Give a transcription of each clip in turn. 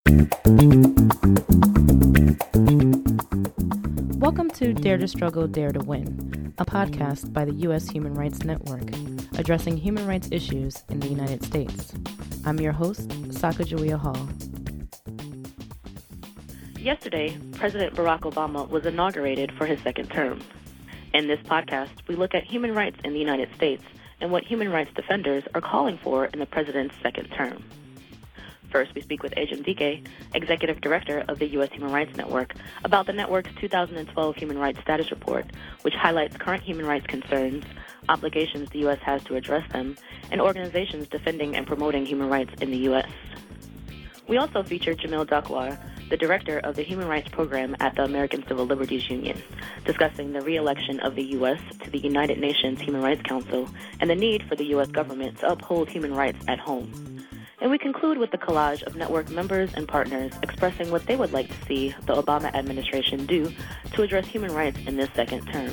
Welcome to Dare to Struggle, Dare to Win, a podcast by the U.S. Human Rights Network, addressing human rights issues in the United States. I'm your host, Sacagawea Hall. Yesterday, President Barack Obama was inaugurated for his second term. In this podcast, we look at human rights in the United States and what human rights defenders are calling for in the president's second term. First, we speak with Ejim Dike, Executive Director of the U.S. Human Rights Network, about the network's 2012 Human Rights Status Report, which highlights current human rights concerns, obligations the U.S. has to address them, and organizations defending and promoting human rights in the U.S. We also featured Jamil Dakwar, the Director of the Human Rights Program at the American Civil Liberties Union, discussing the re-election of the U.S. to the United Nations Human Rights Council and the need for the U.S. government to uphold human rights at home. And we conclude with the collage of network members and partners expressing what they would like to see the Obama administration do to address human rights in this second term.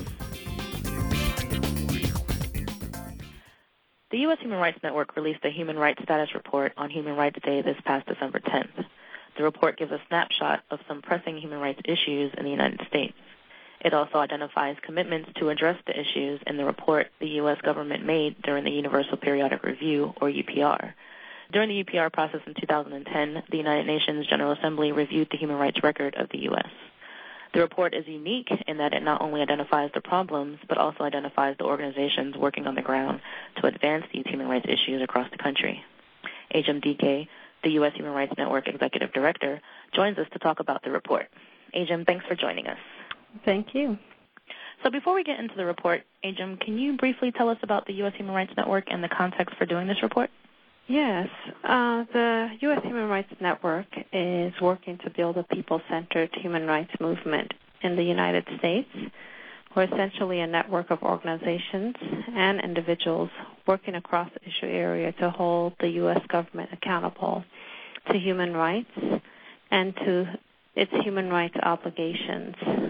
The U.S. Human Rights Network released a Human Rights Status Report on Human Rights Day this past December 10th. The report gives a snapshot of some pressing human rights issues in the United States. It also identifies commitments to address the issues in the report the U.S. government made during the Universal Periodic Review, or UPR. During the UPR process in 2010, the United Nations General Assembly reviewed the human rights record of the U.S. The report is unique in that it not only identifies the problems, but also identifies the organizations working on the ground to advance these human rights issues across the country. Ejim Dike, the U.S. Human Rights Network Executive Director, joins us to talk about the report. Ejim, thanks for joining us. Thank you. So before we get into the report, Ejim, can you briefly tell us about the U.S. Human Rights Network and the context for doing this report? Yes. The U.S. Human Rights Network is working to build a people-centered human rights movement in the United States. We're essentially a network of organizations and individuals working across the issue area to hold the U.S. government accountable to human rights and to its human rights obligations.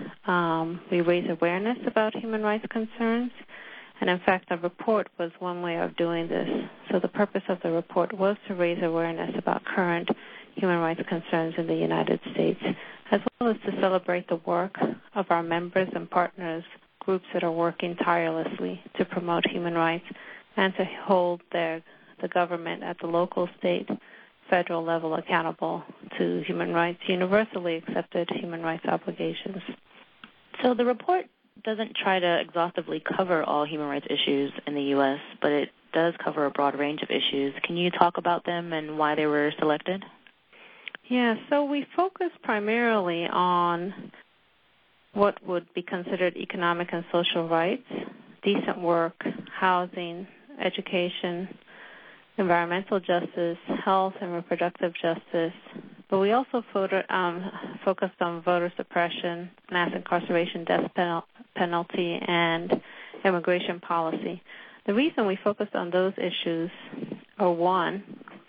We raise awareness about human rights concerns. And in fact, the report was one way of doing this. So the purpose of the report was to raise awareness about current human rights concerns in the United States, as well as to celebrate the work of our members and partners, groups that are working tirelessly to promote human rights and to hold the government at the local, state, federal level accountable to human rights, universally accepted human rights obligations. So the report doesn't try to exhaustively cover all human rights issues in the U.S., but it does cover a broad range of issues. Can you talk about them and why they were selected? Yeah, so we focus primarily on what would be considered economic and social rights, decent work, housing, education, environmental justice, health and reproductive justice. But we also focused on voter suppression, mass incarceration, death penalty, and immigration policy. The reason we focused on those issues are, one,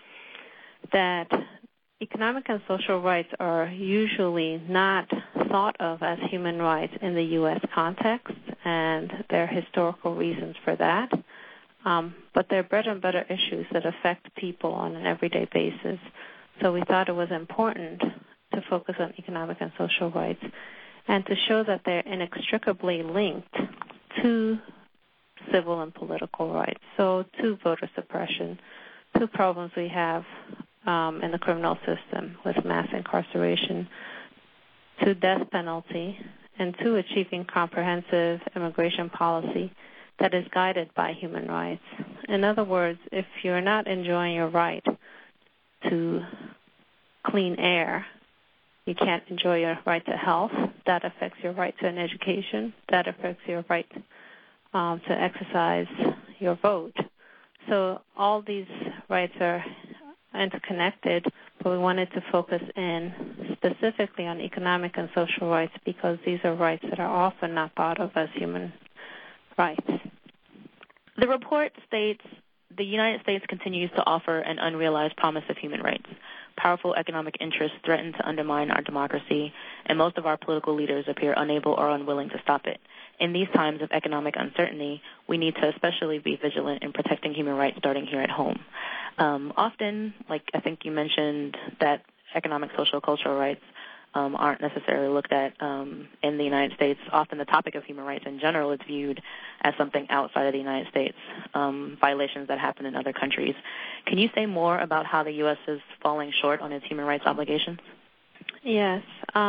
that economic and social rights are usually not thought of as human rights in the U.S. context, and there are historical reasons for that. But they're bread and butter issues that affect people on an everyday basis. So we thought it was important to focus on economic and social rights and to show that they're inextricably linked to civil and political rights. So to voter suppression, to problems we have in the criminal system with mass incarceration, to death penalty, and to achieving comprehensive immigration policy that is guided by human rights. In other words, if you're not enjoying your right to clean air, you can't enjoy your right to health. That affects your right to an education. That affects your right to exercise your vote. So all these rights are interconnected, but we wanted to focus in specifically on economic and social rights because these are rights that are often not thought of as human rights. The report states the United States continues to offer an unrealized promise of human rights. Powerful economic interests threaten to undermine our democracy, and most of our political leaders appear unable or unwilling to stop it. In these times of economic uncertainty, we need to especially be vigilant in protecting human rights starting here at home. Often, like I think you mentioned, that economic, social, cultural rights aren't necessarily looked at in the United States. Often the topic of human rights in general is viewed as something outside of the United States, violations that happen in other countries. Can you say more about how the U.S. is falling short on its human rights obligations? Yes.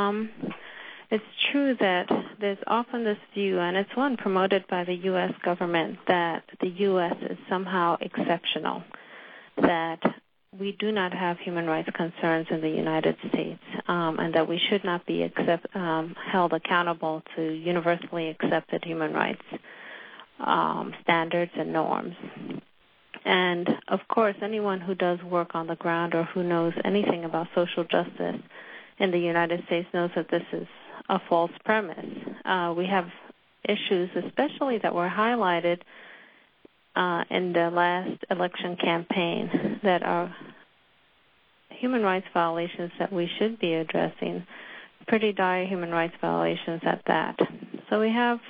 It's true that there's often this view, and it's one promoted by the U.S. government, that the U.S. is somehow exceptional, that we do not have human rights concerns in the United States, and that we should not be held accountable to universally accepted human rights standards and norms. And, of course, anyone who does work on the ground or who knows anything about social justice in the United States knows that this is a false premise. We have issues, especially that were highlighted in the last election campaign, that are human rights violations that we should be addressing, pretty dire human rights violations at that. So we have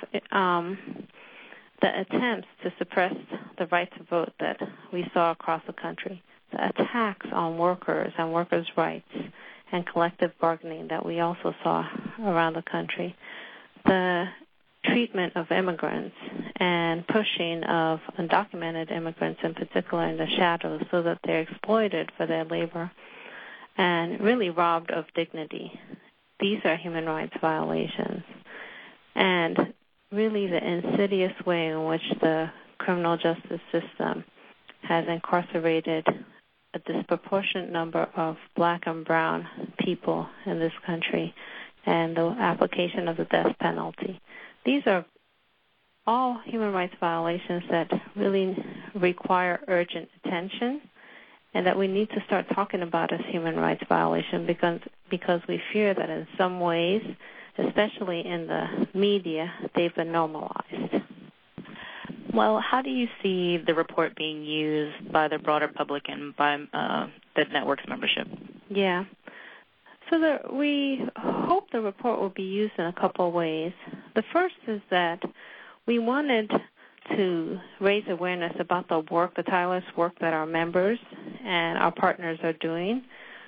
the attempts to suppress the right to vote that we saw across the country, the attacks on workers and workers' rights and collective bargaining that we also saw around the country, the treatment of immigrants and pushing of undocumented immigrants in particular in the shadows so that they're exploited for their labor and really robbed of dignity. These are human rights violations. And really the insidious way in which the criminal justice system has incarcerated a disproportionate number of black and brown people in this country and the application of the death penalty. These are all human rights violations that really require urgent attention and that we need to start talking about as human rights violation because we fear that in some ways, especially in the media, they've been normalized. Well, how do you see the report being used by the broader public and by the network's membership? Yeah. So we hope the report will be used in a couple of ways. The first is that we wanted to raise awareness about the tireless work that our members and our partners are doing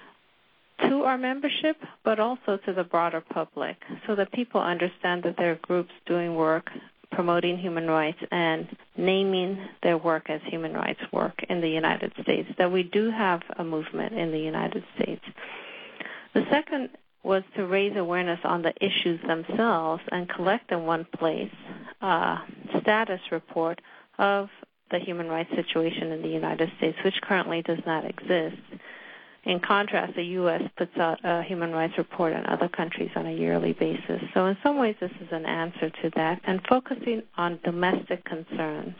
to our membership, but also to the broader public, so that people understand that there are groups doing work promoting human rights and naming their work as human rights work in the United States, that we do have a movement in the United States. The second was to raise awareness on the issues themselves and collect in one place a status report of the human rights situation in the United States, which currently does not exist. In contrast, the U.S. puts out a human rights report in other countries on a yearly basis. So in some ways, this is an answer to that and focusing on domestic concerns.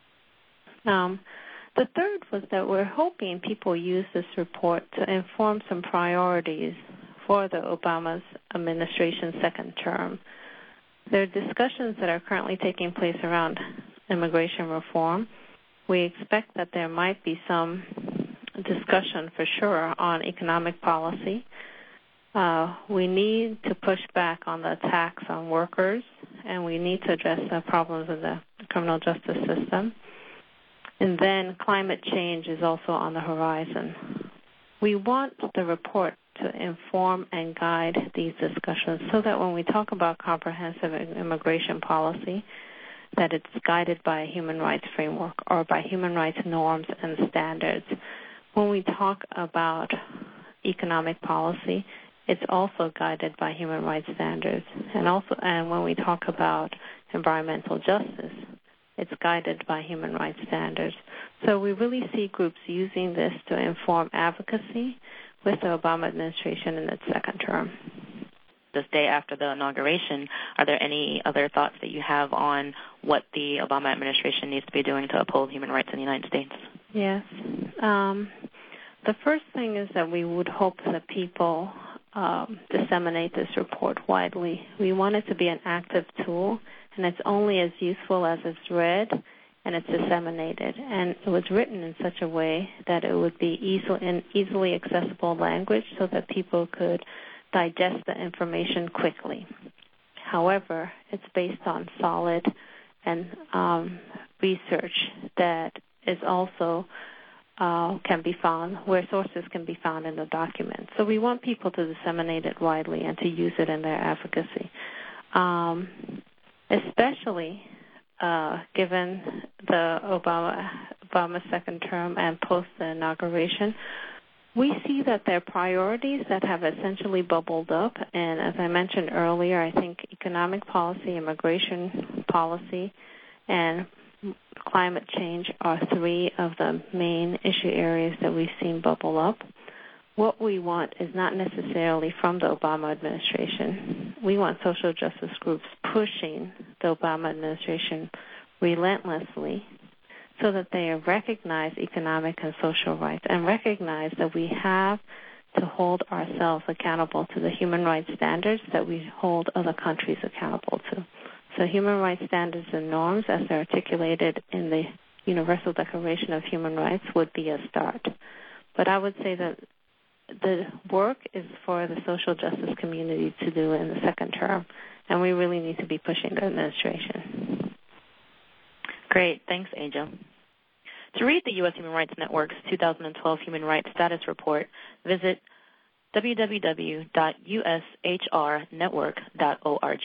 The third was that we're hoping people use this report to inform some priorities for the Obama administration's second term. There are discussions that are currently taking place around immigration reform. We expect that there might be some discussion for sure on economic policy. We need to push back on the attacks on workers, and we need to address the problems of the criminal justice system. And then climate change is also on the horizon. We want the report to inform and guide these discussions so that when we talk about comprehensive immigration policy, that it's guided by a human rights framework or by human rights norms and standards. When we talk about economic policy, it's also guided by human rights standards. And when we talk about environmental justice, it's guided by human rights standards. So we really see groups using this to inform advocacy with the Obama administration in its second term. This day after the inauguration, are there any other thoughts that you have on what the Obama administration needs to be doing to uphold human rights in the United States? Yes. The first thing is that we would hope that people disseminate this report widely. We want it to be an active tool, and it's only as useful as it's read and it's disseminated. And it was written in such a way that it would be easily accessible language so that people could digest the information quickly. However, it's based on solid and research that is also can be found, where sources can be found in the document. So we want people to disseminate it widely and to use it in their advocacy, especially given the Obama second term and post the inauguration. We see that there are priorities that have essentially bubbled up, and as I mentioned earlier, I think economic policy, immigration policy, and climate change are three of the main issue areas that we've seen bubble up. What we want is not necessarily from the Obama administration. We want social justice groups pushing the Obama administration relentlessly so that they recognize economic and social rights and recognize that we have to hold ourselves accountable to the human rights standards that we hold other countries accountable to. So human rights standards and norms, as they're articulated in the Universal Declaration of Human Rights, would be a start. But I would say that the work is for the social justice community to do in the second term, and we really need to be pushing the administration. Great. Thanks, Angel. To read the U.S. Human Rights Network's 2012 Human Rights Status Report, visit www.ushrnetwork.org.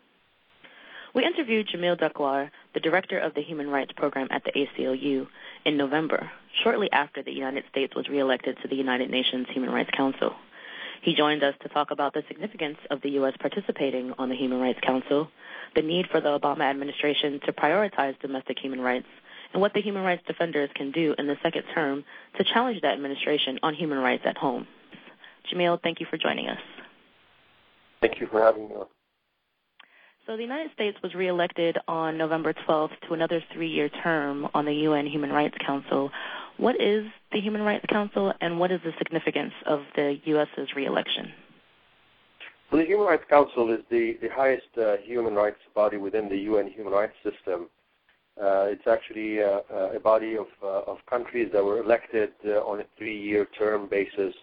We interviewed Jamil Dakwar, the director of the Human Rights Program at the ACLU, in November, shortly after the United States was reelected to the United Nations Human Rights Council. He joined us to talk about the significance of the U.S. participating on the Human Rights Council, the need for the Obama administration to prioritize domestic human rights, and what the human rights defenders can do in the second term to challenge the administration on human rights at home. Jamil, thank you for joining us. Thank you for having me on. So the United States was reelected on November 12th to another 3-year term on the UN Human Rights Council. What is the Human Rights Council, and what is the significance of the U.S.'s reelection? Well, the Human Rights Council is the highest human rights body within the UN human rights system. It's actually a body of countries that were elected on a 3-year term basis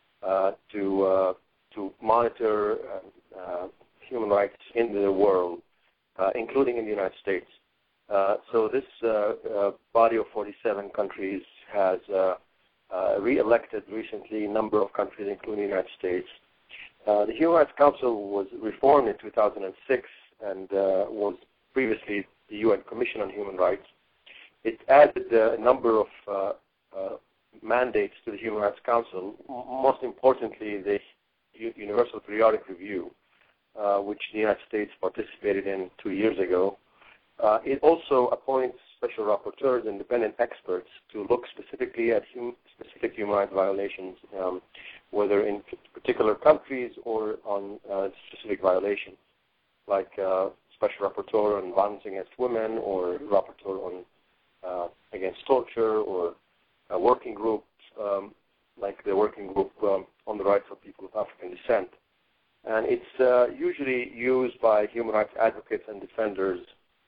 to monitor human rights in the world, including in the United States. So this body of 47 countries has re-elected recently a number of countries, including the United States. The Human Rights Council was reformed in 2006 and was previously the UN Commission on Human Rights. It added a number of mandates to the Human Rights Council, most importantly the Universal Periodic Review, which the United States participated in 2 years ago. It also appoints special rapporteurs, independent experts, to look specifically at specific human rights violations, whether in particular countries or on specific violations, like special rapporteur on violence against women, or rapporteur on against torture, or a working group like the working group on the rights of people of African descent. And it's usually used by human rights advocates and defenders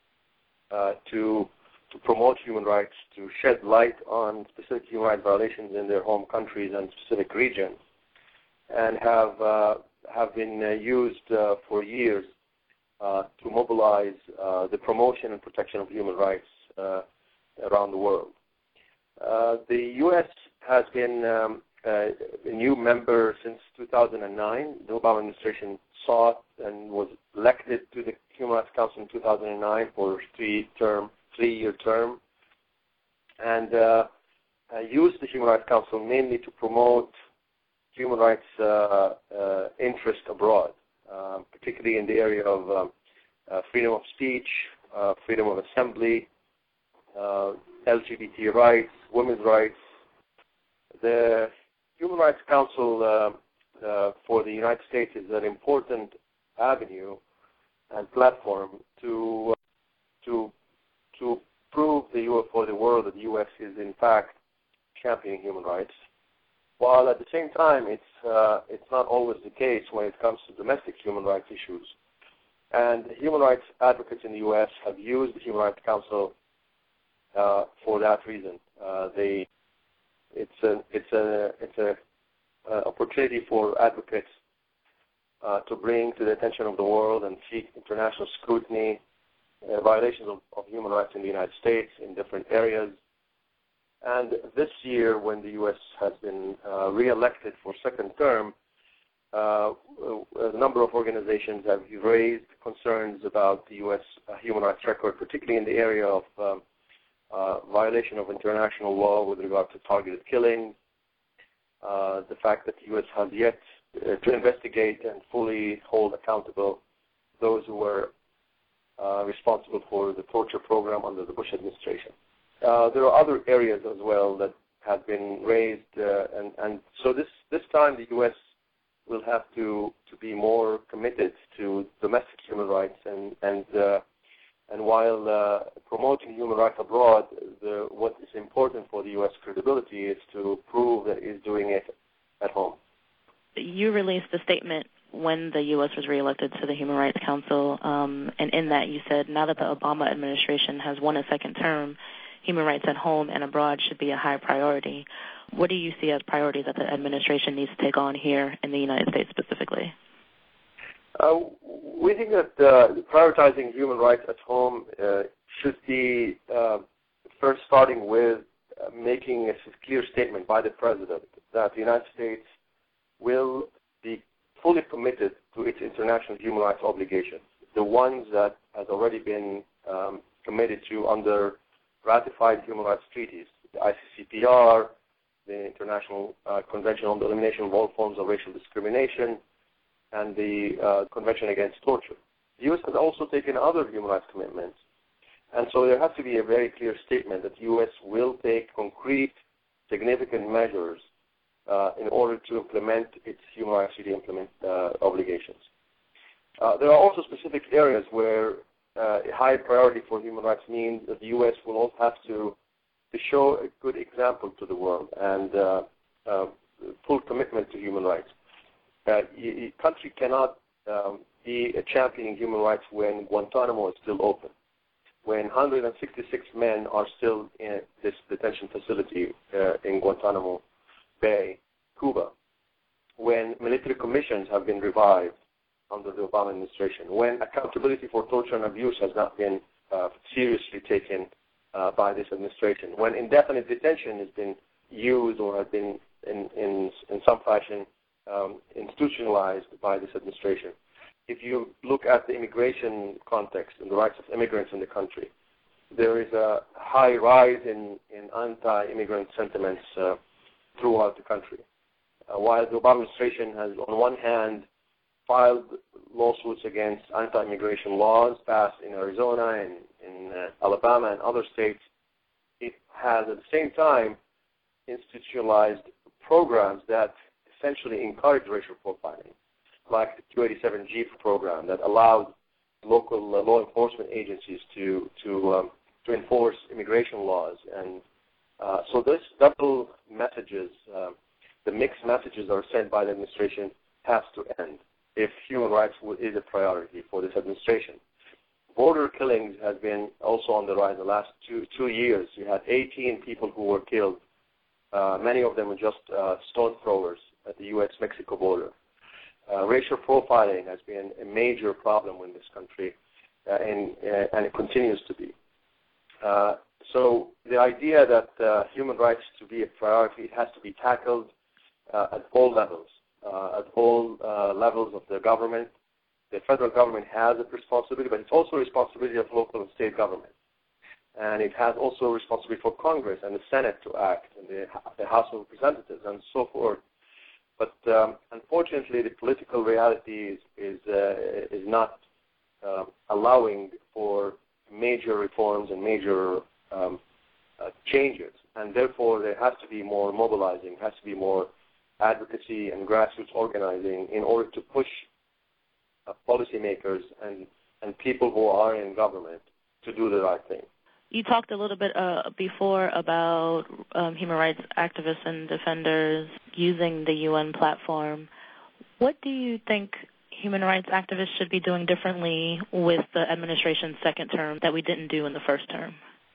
to promote human rights, to shed light on specific human rights violations in their home countries and specific regions, and have been used for years to mobilize the promotion and protection of human rights around the world. The U.S. has been a new member since 2009. The Obama administration sought and was elected to the Human Rights Council in 2009 for a 3-year term, and used the Human Rights Council mainly to promote human rights interest abroad, particularly in the area of freedom of speech, freedom of assembly, LGBT rights, women's rights. The Human Rights Council for the United States is an important avenue and platform to prove for the world that the U.S. is in fact championing human rights, while at the same time it's not always the case when it comes to domestic human rights issues. And human rights advocates in the U.S. have used the Human Rights Council for that reason. It's an opportunity for advocates to bring to the attention of the world and seek international scrutiny violations of human rights in the United States in different areas, And this year, when the U.S. has been re-elected for second term, a number of organizations have raised concerns about the U.S. Human rights record, particularly in the area of violation of international law with regard to targeted killing, the fact that the U.S. has yet to investigate and fully hold accountable those who were responsible for the torture program under the Bush administration. There are other areas as well that have been raised, and so this time the U.S. will have to be more committed to domestic human rights, and while promoting human rights abroad, what is important for the U.S. credibility is to prove that it's doing it at home. You released a statement when the U.S. was reelected to the Human Rights Council, and in that you said, now that the Obama administration has won a second term, human rights at home and abroad should be a high priority. What do you see as priorities that the administration needs to take on here in the United States specifically? We think that prioritizing human rights at home should be first starting with making a clear statement by the President that the United States will be fully committed to its international human rights obligations, the ones that has already been committed to under ratified human rights treaties, the ICCPR, the International Convention on the Elimination of All Forms of Racial Discrimination, and the Convention Against Torture. The U.S. has also taken other human rights commitments, and so there has to be a very clear statement that the U.S. will take concrete, significant measures in order to implement its human rights treaty obligations. There are also specific areas where high priority for human rights means that the U.S. will also have to show a good example to the world and full commitment to human rights. A country cannot be a champion in human rights when Guantanamo is still open, when 166 men are still in this detention facility in Guantanamo Bay, Cuba, when military commissions have been revived under the Obama administration, when accountability for torture and abuse has not been seriously taken by this administration, when indefinite detention has been used or has been in some fashion institutionalized by this administration. If you look at the immigration context and the rights of immigrants in the country, there is a high rise in anti-immigrant sentiments throughout the country. While the Obama administration has, on one hand, filed lawsuits against anti-immigration laws passed in Arizona and in Alabama and other states, it has at the same time institutionalized programs that essentially encourage racial profiling, like the 287G program that allowed local law enforcement agencies to enforce immigration laws. And so this double messages, the mixed messages are sent by the administration has to end if human rights is a priority for this administration. Border killings has been also on the rise the last two years. You had 18 people who were killed. Many of them were just stone throwers at the U.S.-Mexico border. Racial profiling has been a major problem in this country, and it continues to be. So the idea that human rights to be a priority, it has to be tackled at all levels. At all levels of the government. The federal government has a responsibility, but it's also a responsibility of local and state government. And it has also a responsibility for Congress and the Senate to act, and the House of Representatives, and so forth. But unfortunately, the political reality is not allowing for major reforms and major changes. And therefore, there has to be more mobilizing, has to be more advocacy and grassroots organizing in order to push policymakers and people who are in government to do the right thing. You talked a little bit before about human rights activists and defenders using the UN platform. What do you think human rights activists should be doing differently with the administration's second term that we didn't do in the first term?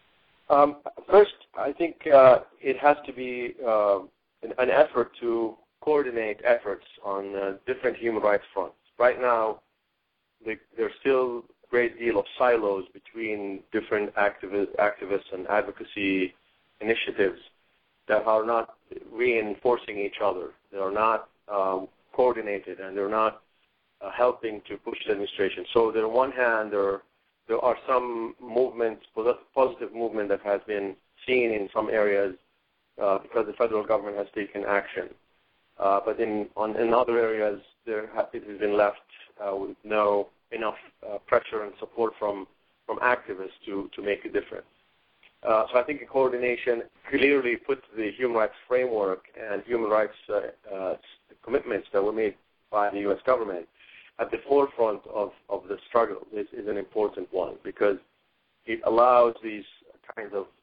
First, I think it has to be an effort to coordinate efforts on different human rights fronts. Right now, there's still a great deal of silos between different activists and advocacy initiatives. that are not reinforcing each other. They are not coordinated, and they're not helping to push the administration. So on the one hand, there are some movements, positive movement that has been seen in some areas because the federal government has taken action. But in other areas, it has been left with no enough pressure and support from activists to make a difference. So I think a coordination clearly puts the human rights framework and human rights commitments that were made by the U.S. government at the forefront of the struggle is an important one, because it allows these kinds of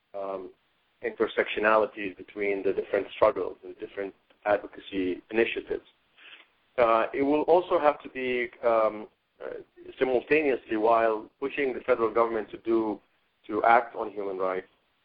intersectionalities between the different struggles and different advocacy initiatives. It will also have to be simultaneously, while pushing the federal government to act on human rights,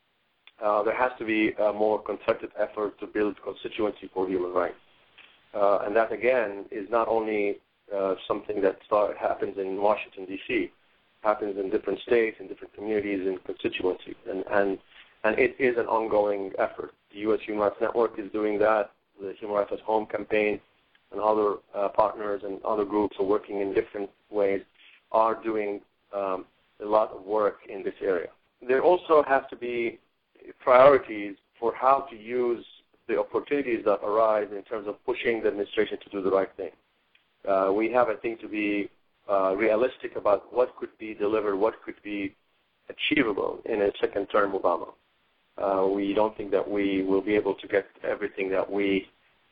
there has to be a more concerted effort to build constituency for human rights. And that, again, is not only something that happens in Washington, D.C., happens in different states, in different communities, and constituencies. And it is an ongoing effort. The U.S. Human Rights Network is doing that. The Human Rights at Home campaign and other partners and other groups are working in different ways, are doing a lot of work in this area. There also has to be priorities for how to use the opportunities that arise in terms of pushing the administration to do the right thing. We have, I think, to be realistic about what could be delivered, what could be achievable in a second term Obama. We don't think that we will be able to get everything that we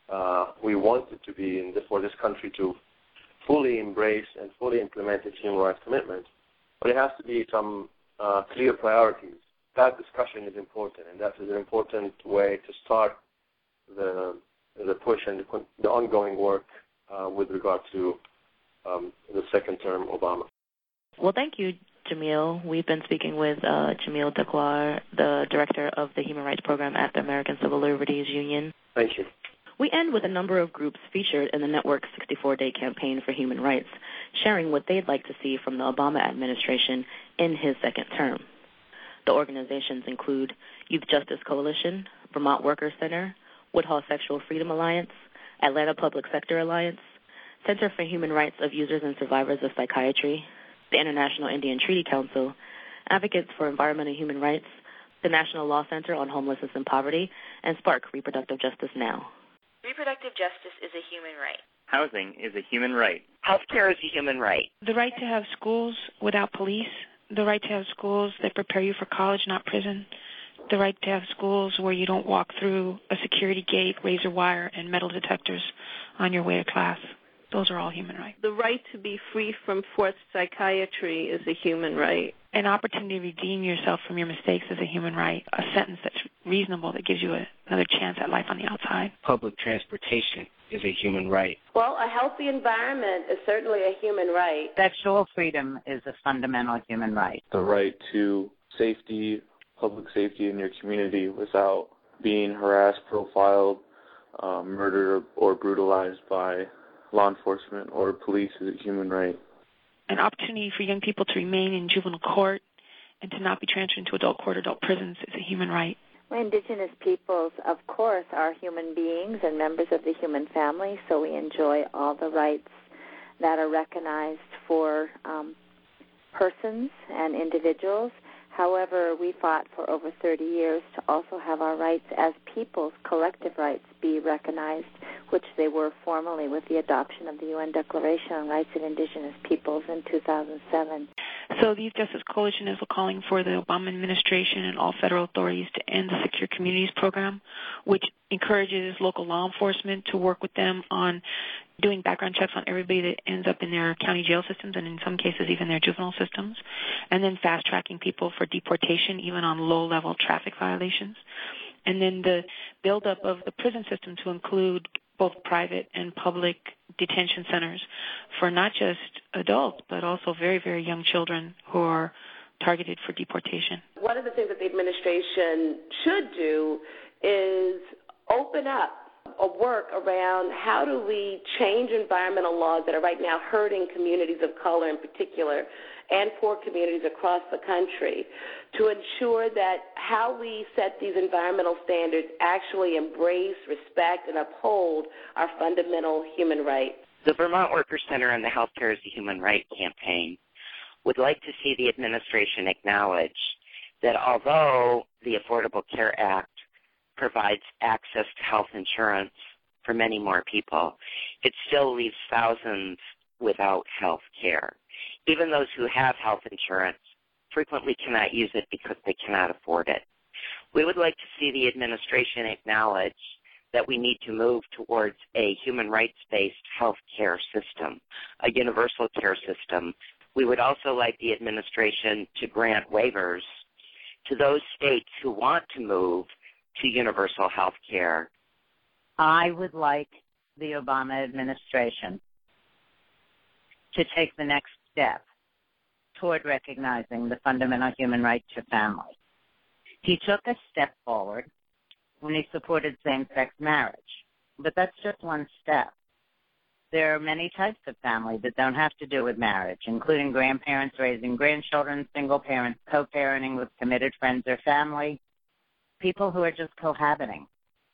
want it to be for this country to fully embrace and fully implement its human rights commitments. But it has to be some clear priorities. That discussion is important, and that is an important way to start the push and the ongoing work with regard to the second term Obama. Well, thank you, Jamil. We've been speaking with Jamil Dakwar, the director of the Human Rights Program at the American Civil Liberties Union. Thank you. We end with a number of groups featured in the network's 64-day campaign for human rights, sharing what they'd like to see from the Obama administration in his second term. The organizations include Youth Justice Coalition, Vermont Workers Center, Woodhull Sexual Freedom Alliance, Atlanta Public Sector Alliance, Center for Human Rights of Users and Survivors of Psychiatry, the International Indian Treaty Council, Advocates for Environment and Human Rights, the National Law Center on Homelessness and Poverty, and Spark Reproductive Justice Now. Reproductive justice is a human right. Housing is a human right. Healthcare is a human right. The right to have schools without police. The right to have schools that prepare you for college, not prison. The right to have schools where you don't walk through a security gate, razor wire, and metal detectors on your way to class. Those are all human rights. The right to be free from forced psychiatry is a human right. An opportunity to redeem yourself from your mistakes is a human right. A sentence that's reasonable that gives you another chance at life on the outside. Public transportation is a human right. Well, a healthy environment is certainly a human right. Sexual freedom is a fundamental human right. The right to safety, public safety in your community without being harassed, profiled, murdered, or brutalized by law enforcement or police is a human right. An opportunity for young people to remain in juvenile court and to not be transferred into adult court or adult prisons is a human right. Indigenous peoples, of course, are human beings and members of the human family, so we enjoy all the rights that are recognized for persons and individuals. However, we fought for over 30 years to also have our rights as peoples, collective rights, be recognized, which they were formally with the adoption of the UN Declaration on Rights of Indigenous Peoples in 2007. So the Youth Justice Coalition is calling for the Obama administration and all federal authorities to end the Secure Communities program, which encourages local law enforcement to work with them on doing background checks on everybody that ends up in their county jail systems and in some cases even their juvenile systems, and then fast-tracking people for deportation even on low-level traffic violations. And then the buildup of the prison system to include both private and public detention centers for not just adults but also very, very young children who are targeted for deportation. One of the things that the administration should do is open up work around how do we change environmental laws that are right now hurting communities of color in particular and poor communities across the country to ensure that how we set these environmental standards actually embrace, respect, and uphold our fundamental human rights. The Vermont Workers Center and the Healthcare is a Human Right campaign would like to see the administration acknowledge that although the Affordable Care Act provides access to health insurance for many more people, it still leaves thousands without health care. Even those who have health insurance frequently cannot use it because they cannot afford it. We would like to see the administration acknowledge that we need to move towards a human rights-based health care system, a universal care system. We would also like the administration to grant waivers to those states who want to move to universal health care. I would like the Obama administration to take the next step toward recognizing the fundamental human right to family. He took a step forward when he supported same-sex marriage, but that's just one step. There are many types of family that don't have to do with marriage, including grandparents raising grandchildren, single parents co-parenting with committed friends or family, people who are just cohabiting.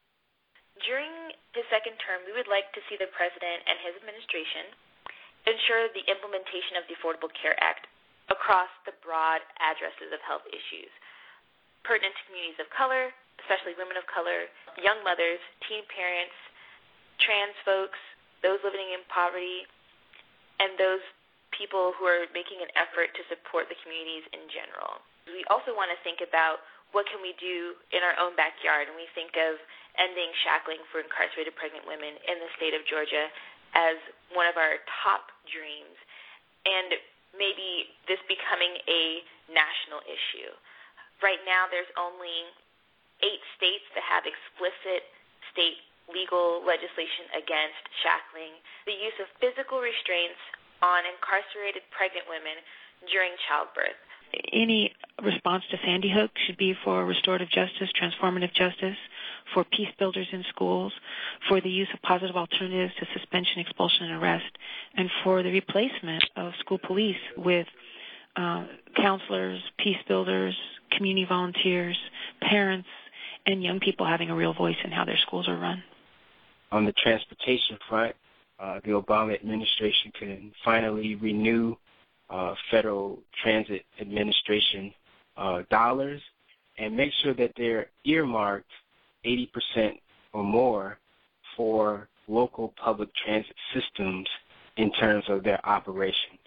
During his second term, we would like to see the President and his administration ensure the implementation of the Affordable Care Act across the broad addresses of health issues pertinent to communities of color, especially women of color, young mothers, teen parents, trans folks, those living in poverty, and those people who are making an effort to support the communities in general. We also want to think about what can we do in our own backyard, and we think of ending shackling for incarcerated pregnant women in the state of Georgia as one of our top dreams, and maybe this becoming a national issue. Right now, there's only 8 states that have explicit state legal legislation against shackling, the use of physical restraints on incarcerated pregnant women during childbirth. Any response to Sandy Hook should be for restorative justice, transformative justice, for peace builders in schools, for the use of positive alternatives to suspension, expulsion, and arrest, and for the replacement of school police with counselors, peace builders, community volunteers, parents, and young people having a real voice in how their schools are run. On the transportation front, the Obama administration can finally renew Federal Transit Administration dollars and make sure that they're earmarked 80% or more for local public transit systems in terms of their operations,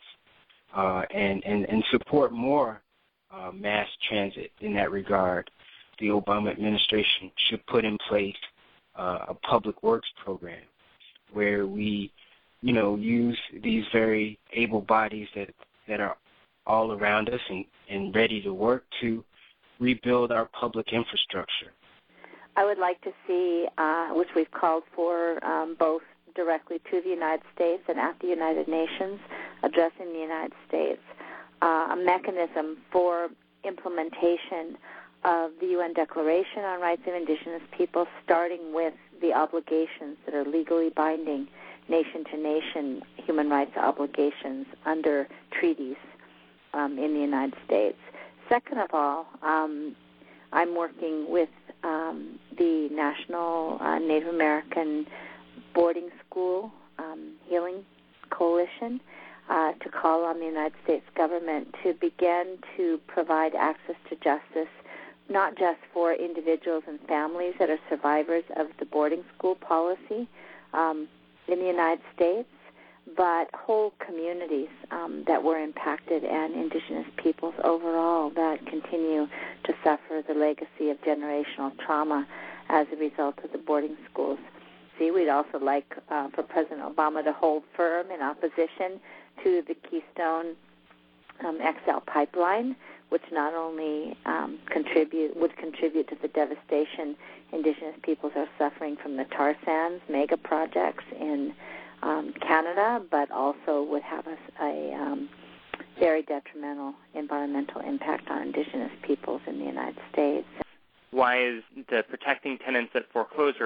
and support more mass transit in that regard. The Obama administration should put in place a public works program where we, use these very able bodies that are all around us and ready to work to rebuild our public infrastructure. I would like to see, which we've called for both directly to the United States and at the United Nations, addressing the United States, a mechanism for implementation of the UN Declaration on Rights of Indigenous Peoples, starting with the obligations that are legally binding nation-to-nation human rights obligations under treaties in the United States. Second of all, I'm working with the National Native American Boarding School Healing Coalition to call on the United States government to begin to provide access to justice, not just for individuals and families that are survivors of the boarding school policy in the United States, but whole communities that were impacted and indigenous peoples overall that continue to suffer the legacy of generational trauma as a result of the boarding schools. We'd also like for President Obama to hold firm in opposition to the Keystone XL pipeline, which not only would contribute to the devastation indigenous peoples are suffering from the tar sands mega projects in Canada, but also would have a very detrimental environmental impact on indigenous peoples in the United States. Why is the Protecting Tenants at Foreclosure Act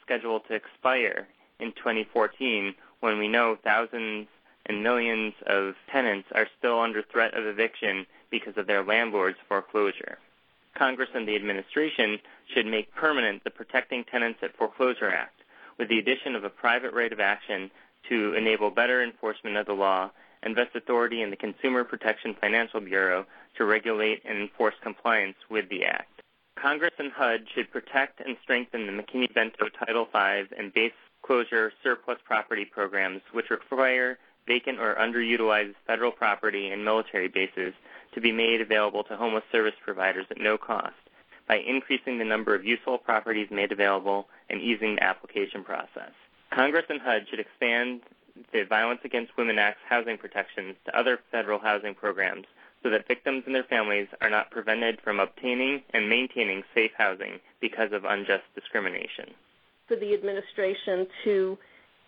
scheduled to expire in 2014 when we know thousands and millions of tenants are still under threat of eviction because of their landlord's foreclosure. Congress and the administration should make permanent the Protecting Tenants at Foreclosure Act, with the addition of a private right of action to enable better enforcement of the law and vest authority in the Consumer Protection Financial Bureau to regulate and enforce compliance with the Act. Congress and HUD should protect and strengthen the McKinney-Vento Title V and base closure surplus property programs, which require vacant or underutilized federal property and military bases to be made available to homeless service providers at no cost by increasing the number of useful properties made available and easing the application process. Congress and HUD should expand the Violence Against Women Act's housing protections to other federal housing programs so that victims and their families are not prevented from obtaining and maintaining safe housing because of unjust discrimination. For the administration to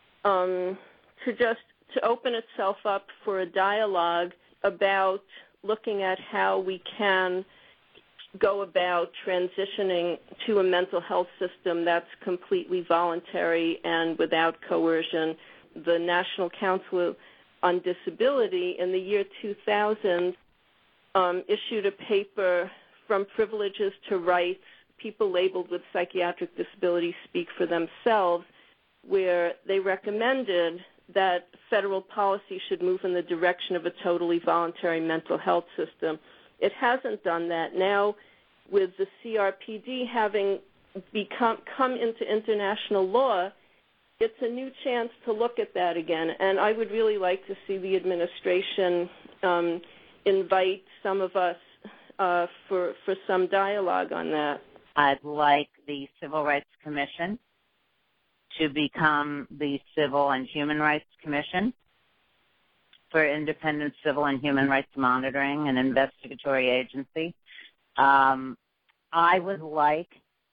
open itself up for a dialogue about looking at how we can go about transitioning to a mental health system that's completely voluntary and without coercion. The National Council on Disability in the year 2000 issued a paper, From Privileges to Rights, People Labeled with Psychiatric Disabilities Speak for Themselves, where they recommended that federal policy should move in the direction of a totally voluntary mental health system. It hasn't done that. Now, with the CRPD having come into international law, it's a new chance to look at that again. And I would really like to see the administration invite some of us for some dialogue on that. I'd like the Civil Rights Commission to become the Civil and Human Rights Commission for independent civil and human rights monitoring and investigatory agency. I would like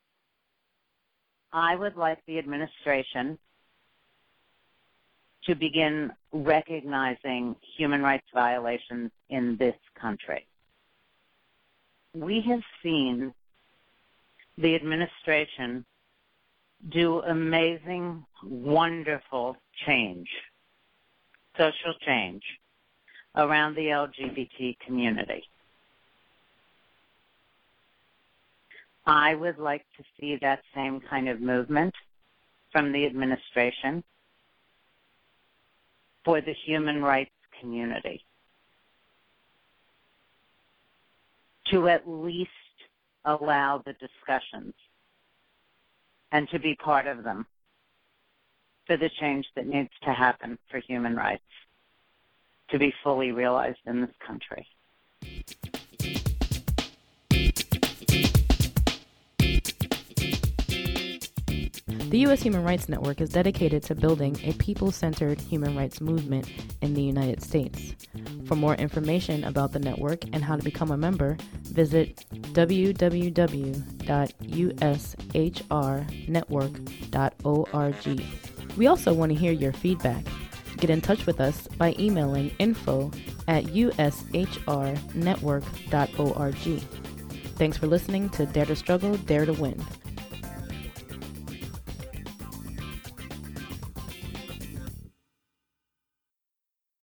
the administration to begin recognizing human rights violations in this country. We have seen the administration do amazing, wonderful change, social change, around the LGBT community. I would like to see that same kind of movement from the administration for the human rights community, to at least allow the discussions and to be part of them for the change that needs to happen for human rights to be fully realized in this country. The U.S. Human Rights Network is dedicated to building a people-centered human rights movement in the United States. For more information about the network and how to become a member, visit www.ushrnetwork.org. We also want to hear your feedback. Get in touch with us by emailing info@ushrnetwork.org. Thanks for listening to Dare to Struggle, Dare to Win.